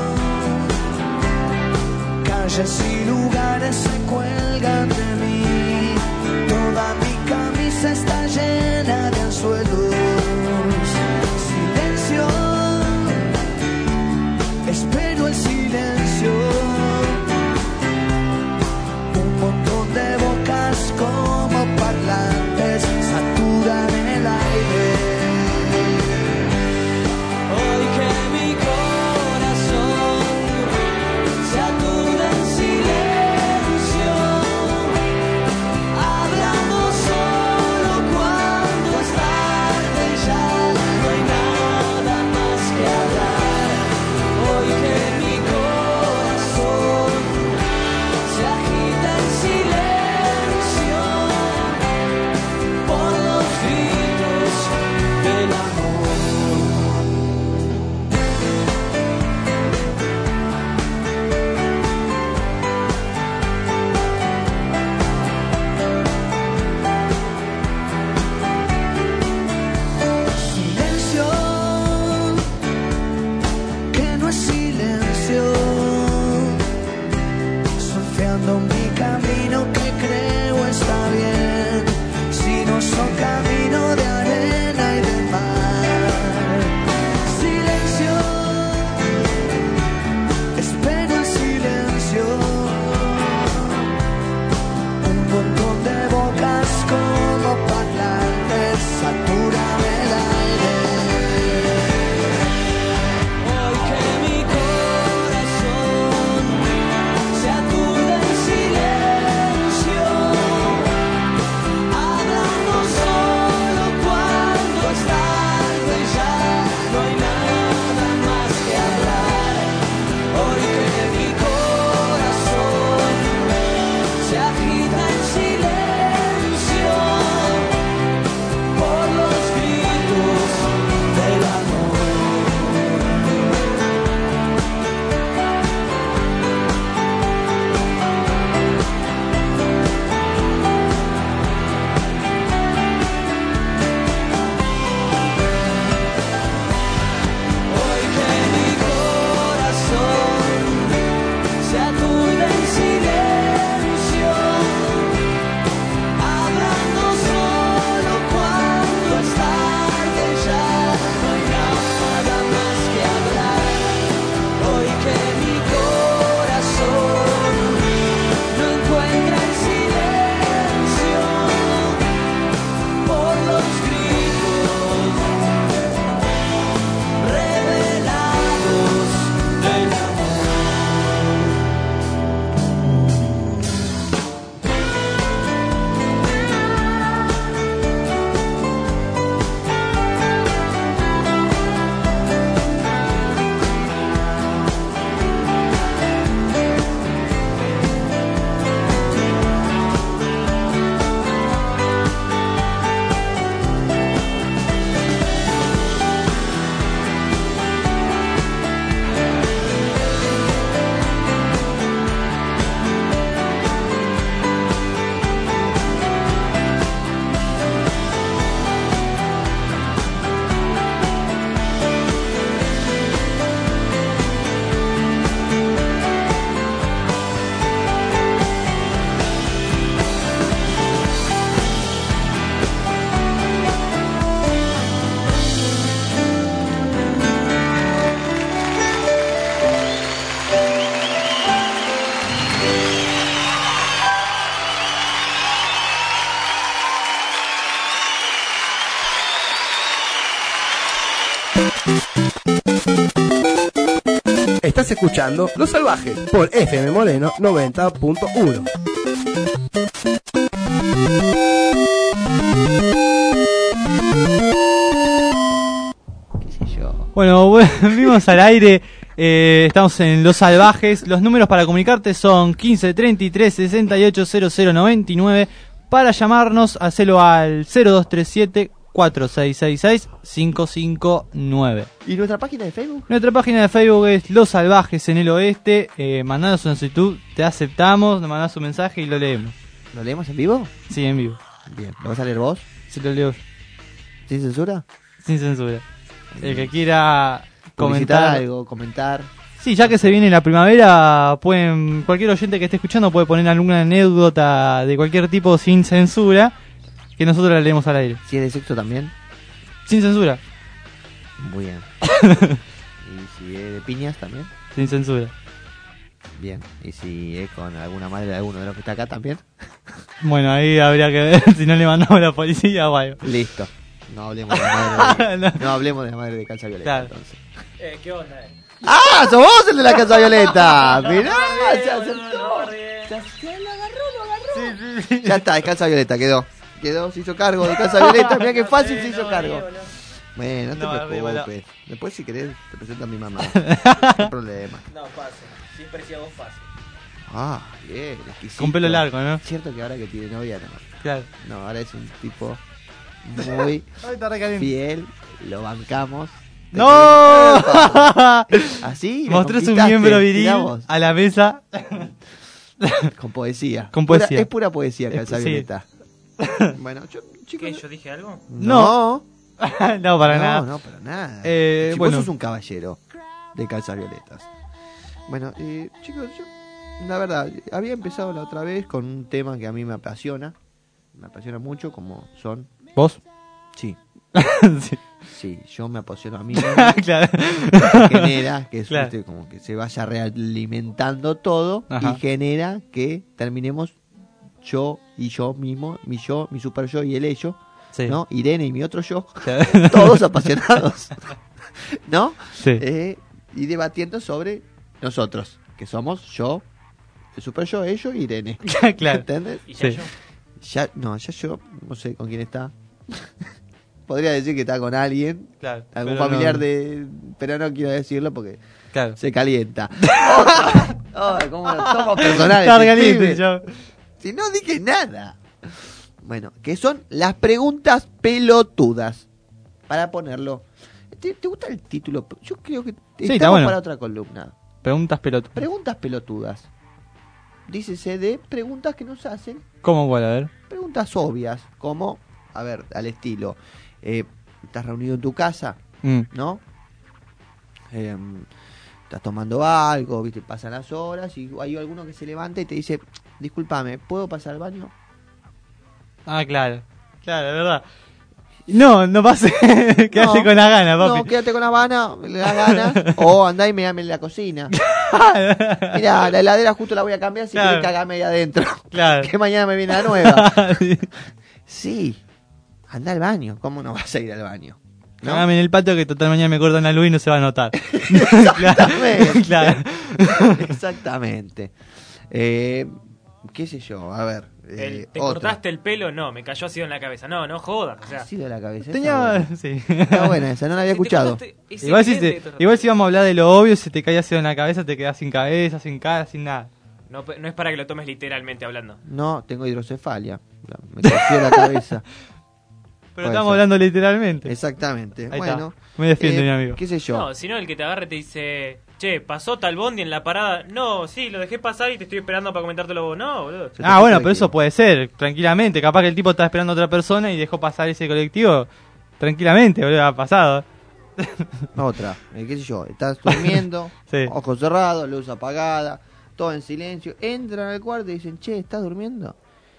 Calles y lugares se cuelgan de mí. Toda mi camisa está llena de anzuelos. Silencio, espero el silencio. De bocas como parlantes saturan el aire. Hoy que mi corazón se atura en silencio, está bien, si no son camino de arena y de mar. Silencio, espera el silencio, un montón de bocas como parlantes saturan el aire. Hoy que mi corazón se aturde en silencio, hablando solo cuando es tarde y ya no hay nada más que hablar. Hoy que mi corazón se agita en silencio por los gritos del amor. Hoy que mi corazón se aturde en silencio, hablando solo cuando es tarde, ya no hay nada más que hablar. Hoy que mi corazón no encuentra el silencio por los gritos revelados del amor. Estás escuchando Los Salvajes por FM Moreno 90.1. Bueno, volvimos al aire. Estamos en Los Salvajes. Los números para comunicarte son 15 33 68 00 99. Para llamarnos, hacelo al 0237 4666 559. ¿Y nuestra página de Facebook? Nuestra página de Facebook es Los Salvajes en el Oeste. Mandanos una solicitud, te aceptamos, nos mandás un mensaje y lo leemos. ¿Lo leemos en vivo? Sí, en vivo. Bien. ¿Lo vas a leer vos? Sí, lo leo. ¿Sin censura? Sin censura. El que quiera Publicitar comentar algo, comentar. Sí, ya que se viene la primavera, cualquier oyente que esté escuchando puede poner alguna anécdota de cualquier tipo sin censura, que nosotros la leemos al aire. ¿Si es de sexo también? Sin censura. Muy bien. ¿Y si es de piñas también? Sin censura. Bien. ¿Y si es con alguna madre de alguno de los que está acá también? Bueno, ahí habría que ver si no le mandamos a la policía o algo. Listo. No hablemos de la madre no hablemos de la madre de Calza Violeta, claro. Entonces. ¿Qué onda? ¡Ah! ¡Sos vos el de la Calza Violeta! ¡Mirá! ¡Se acertó! Lo agarró. Sí. Ya está, es Calza Violeta, quedó, se hizo cargo de Calza Violeta. Mirá qué fácil se hizo cargo. Bueno, no te preocupes. Después si querés te presento a mi mamá. No hay problema. No, fácil. Siempre decía vos fácil. Ah, bien, exquisito. Con pelo largo, ¿no? Cierto que ahora que tiene novia no. Claro. No, ahora es un tipo muy fiel, lo bancamos. ¡No! Así mostré su miembro viril a la mesa. Con poesía. Con poesía. Es pura poesía, Calza Violeta. Bueno, chicos. ¿Qué? ¿Yo dije algo? No. No, para nada. No, para nada. Si vos sos un caballero de Calzas Violetas. Bueno, chicos, yo la verdad había empezado la otra vez con un tema que a mí me apasiona, me apasiona mucho, como son... ¿Vos? Sí. Sí. Sí, yo me apasiono a mí mismo. Claro. Que genera que Claro. como que se vaya realimentando todo. Ajá. Y genera que terminemos yo y yo mismo, mi yo, mi super yo y el ello, Sí. ¿no? Irene y mi otro yo, Claro. todos apasionados, ¿no? Sí. Y debatiendo sobre nosotros, que somos yo, el super yo, ello y Irene. Claro. ¿Entendés? ¿Y ya Sí. yo? Ya yo no sé con quién está. Podría decir que está con alguien, Claro, algún pero familiar no. pero no quiero decirlo porque Claro. se calienta. ¿Cómo lo tomo personal? Está este caliente, pibe? yo. Si no dije nada. Bueno, que son las preguntas pelotudas. Para ponerlo. ¿Te gusta el título? Yo creo que está estamos bueno. para otra columna. Preguntas pelotudas. Preguntas pelotudas. Dícese de preguntas que nos hacen. ¿Cómo cuál? A ver. Preguntas obvias. Como, a ver, al estilo. Estás reunido en tu casa, ¿no? Estás tomando algo, ¿viste? Pasan las horas y hay alguno que se levanta y te dice, discúlpame, ¿puedo pasar al baño? Ah, claro. Claro, es verdad. No pase. Quédate No, con la gana, papi. No, quédate con las ganas. O andá y meame en la cocina. Mira, la heladera justo la voy a cambiar si Claro. querés cagarme ahí adentro. Claro. Que mañana me viene la nueva. Sí, anda al baño. ¿Cómo no vas a ir al baño? ¿No? Cagame en el patio que total mañana me cortan la luz y no se va a notar. Exactamente. Claro. Exactamente. ¿Qué sé yo? A ver. ¿Te otra. cortaste el pelo? No, me cayó ácido en la cabeza. No jodas. O sea, Ácido en la cabeza. Tenía. Está buena. Sí. Está buena esa, no la había escuchado. Igual si vamos a hablar de lo obvio, si te cae ácido en la cabeza, te quedas sin cabeza, sin cara, sin nada. No es para que lo tomes literalmente hablando. No, tengo hidrocefalia. Me creció la cabeza. Pero Puede estamos ser. hablando literalmente. Exactamente. Ahí Bueno, está. Me defiende, mi amigo. ¿Qué sé yo? No, sino el que te agarre te dice, che, pasó tal bondi en la parada. No, sí, lo dejé pasar y te estoy esperando para comentártelo vos. No, boludo. Bueno, pero eso puede ser, tranquilamente. Capaz que el tipo estaba esperando a otra persona y dejó pasar ese colectivo. Tranquilamente, boludo, ha pasado. Otra, qué sé yo, estás durmiendo, Sí. ojos cerrados, luz apagada, todo en silencio, entran al cuarto y dicen, che, ¿estás durmiendo?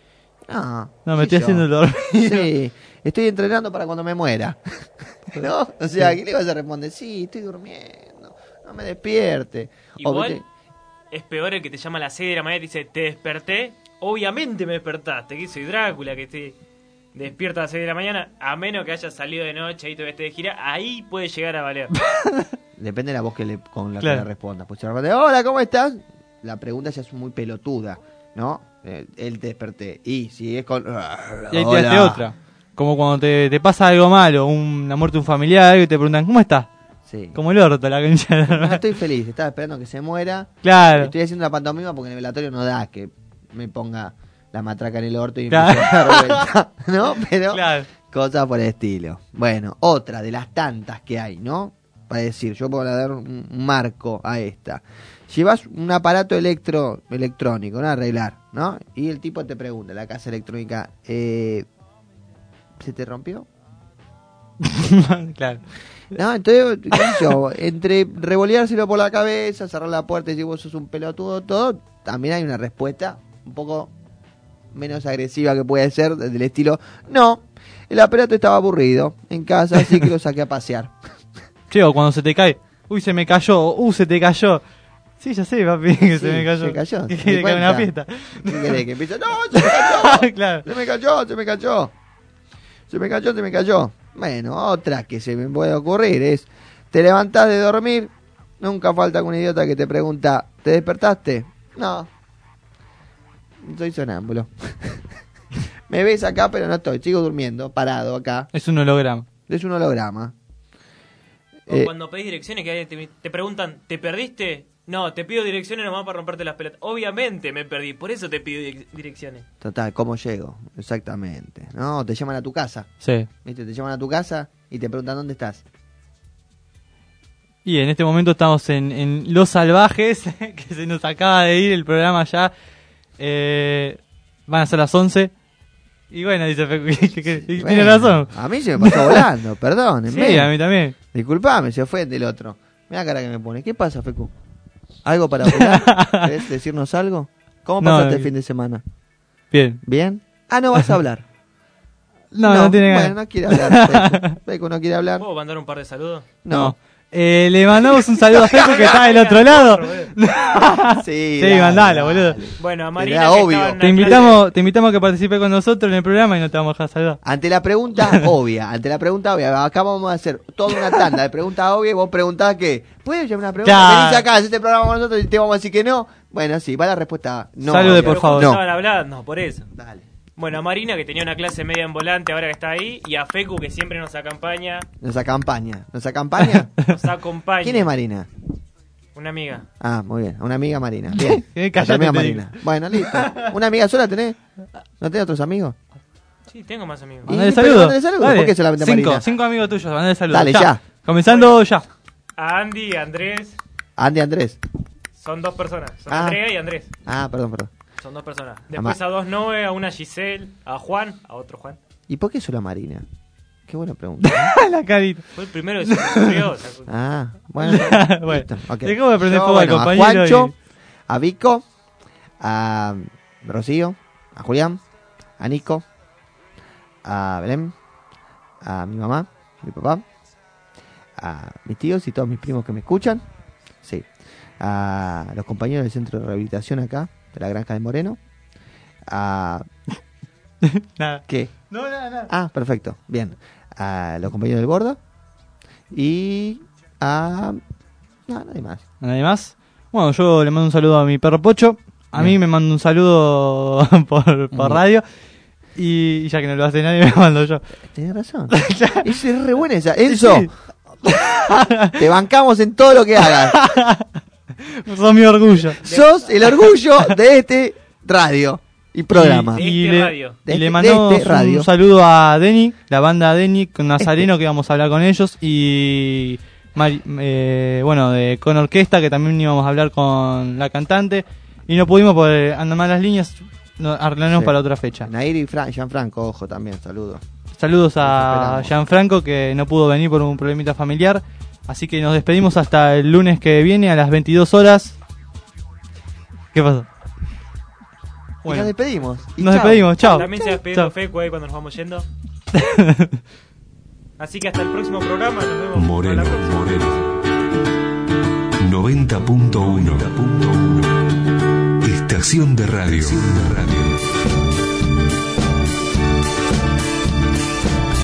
No, me estoy haciendo el dormido. Sí, estoy entrenando para cuando me muera. ¿No? O sea, ¿qué le vas a responder? Sí, estoy durmiendo, no me despierte. Igual es peor el que te llama a las 6 de la mañana y te dice, ¿te desperté? Obviamente me despertaste, que soy Drácula, que te despierta a las 6 de la mañana, a menos que hayas salido de noche y todavía estés de gira, ahí puede llegar a valer. Depende de la voz con la Claro. que le respondas. Pues si le responde, hola, ¿cómo estás? La pregunta ya es muy pelotuda, ¿no? Él te desperté. Y si es con... Y ahí tiraste otra. Como cuando te pasa algo malo, una muerte de un familiar, y te preguntan, ¿cómo estás? Sí. Como el orto, la concha de la No, hermana. estoy feliz, estaba esperando que se muera. Claro. Estoy haciendo una pantomima porque en el velatorio no da que me ponga la matraca en el orto y Claro. empiece a dar vuelta, ¿no? Pero Claro. cosas por el estilo. Bueno, otra de las tantas que hay, ¿no? Para decir, yo puedo dar un marco a esta. Llevas un aparato electrónico, ¿no? A arreglar, ¿no? Y el tipo te pregunta, la casa electrónica, ¿se te rompió? Claro. No, entonces, qué sé yo, entre revoleárselo por la cabeza, cerrar la puerta y decir vos sos un pelotudo, todo, también hay una respuesta un poco menos agresiva que puede ser, del estilo, no, el aparato estaba aburrido en casa, así que lo saqué a pasear. Che, o cuando se te cae, uy, se me cayó, se te cayó. Sí, ya sé, papi, que Sí, se me cayó. se cayó, Que ¿te quiere caer una cuenta? fiesta. ¿Qué querés? Que empiece, no, se me cayó, Claro. se me cayó. Bueno, otra que se me puede ocurrir es, te levantás de dormir, nunca falta algún idiota que te pregunta, ¿te despertaste? No, soy sonámbulo. Me ves acá, pero no estoy, sigo durmiendo, parado acá. Es un holograma. Es un holograma. O cuando pedís direcciones que alguien te preguntan, ¿te perdiste? No, te pido direcciones nomás para romperte las pelotas. Obviamente me perdí, por eso te pido direcciones. Total, ¿cómo llego? Exactamente. No, te llaman a tu casa. Sí. ¿Viste? Te llaman a tu casa y te preguntan dónde estás. Y en este momento estamos en Los Salvajes, que se nos acaba de ir el programa ya. Van a ser las 11. Y bueno, dice Fecu, tiene Bueno, razón. A mí se me pasó volando, perdónenme. Sí, a mí también. Disculpame, se ofende el otro. Mira la cara que me pone. ¿Qué pasa, Fecu? ¿Algo para opinar? ¿Querés decirnos algo? ¿Cómo pasaste el fin de semana? Bien. ¿Bien? Ah, no vas a hablar. No tiene ganas. Bueno, no quiere hablar. Fecu no quiere hablar. ¿Puedo mandar un par de saludos? No. Le mandamos un saludo a Fecu que está del otro lado. Sí, mandala, boludo. Bueno, a Era Marina que obvio. estaba en Te una invitamos a que participe con nosotros en el programa y no te vamos a dejar saludar. Ante la pregunta obvia, acá vamos a hacer toda una tanda de preguntas obvias y vos preguntás que, ¿puedes llevar una pregunta? Claro. Venís acá, haces este programa con nosotros y te vamos a decir que no. Bueno, sí, va la respuesta no. Salude, obvia. por favor. No. Estaban hablando, por eso. Dale. Bueno, a Marina que tenía una clase media en volante ahora que está ahí. Y a Fecu que siempre nos acompaña. ¿Nos acompaña? Nos acompaña. ¿Quién es Marina? Una amiga. Ah, muy bien, una amiga Marina. Bien. Cállate, Amiga te Marina. Bueno, listo. ¿Una amiga sola tenés? ¿No tenés otros amigos? Sí, tengo más amigos. Mandale pero saludos. mandale saludos. Dale. ¿Por qué solamente Marina? 5 amigos tuyos, mandale saludos. Dale, ya. Comenzando ya. A Andy y Andrés. Andy Andrés. Son 2 personas. Son Ah. Andrea y Andrés. Ah, perdón. Son 2 personas. Después a 2 Noé, a una Giselle, a Juan, a otro Juan. ¿Y por qué solo a Marina? Qué buena pregunta. La carita. Fue el primero que se me ocurrió. Ah, bueno. Bueno, listo, okay. dejamos de prender Yo, fuego al bueno, compañero. A Juancho, y- a Vico, a Rocío, a Julián, a Nico, a Belén, a mi mamá, a mi papá, a mis tíos y todos mis primos que me escuchan. Sí. A los compañeros del centro de rehabilitación acá, de la Granja de Moreno. A... Nada. ¿Qué? No, nada. Ah, perfecto. Bien. A los compañeros del Bordo. Y a... No, nadie más. ¿Nadie más? Bueno, yo le mando un saludo a mi perro Pocho. A mí me mando un saludo por radio. Y ya que no lo hace nadie, me mando yo. Tenés razón. Es re buena esa. Enzo, te bancamos en todo lo que hagas. Sos mi orgullo. Sos el orgullo de este radio y programa. Y este le, radio. y le De mandamos este radio. un saludo a Denny, la banda Denny con Nazareno, que íbamos a hablar con ellos. Y bueno, con orquesta, que también íbamos a hablar con la cantante. Y no pudimos porque andan mal las líneas. Arreglarnos Sí. para otra fecha. Nair y Gianfranco, ojo también, saludos. Saludos Los a esperamos. Gianfranco, que no pudo venir por un problemita familiar. Así que nos despedimos hasta el lunes que viene a las 22 horas. ¿Qué pasó? Y nos despedimos. Y Nos chao. despedimos, chao. También se va despidiendo Fecu ahí cuando nos vamos yendo. Así que hasta el próximo programa. Nos vemos. Moreno, a la próxima. Moreno. 90.1. Estación de radio.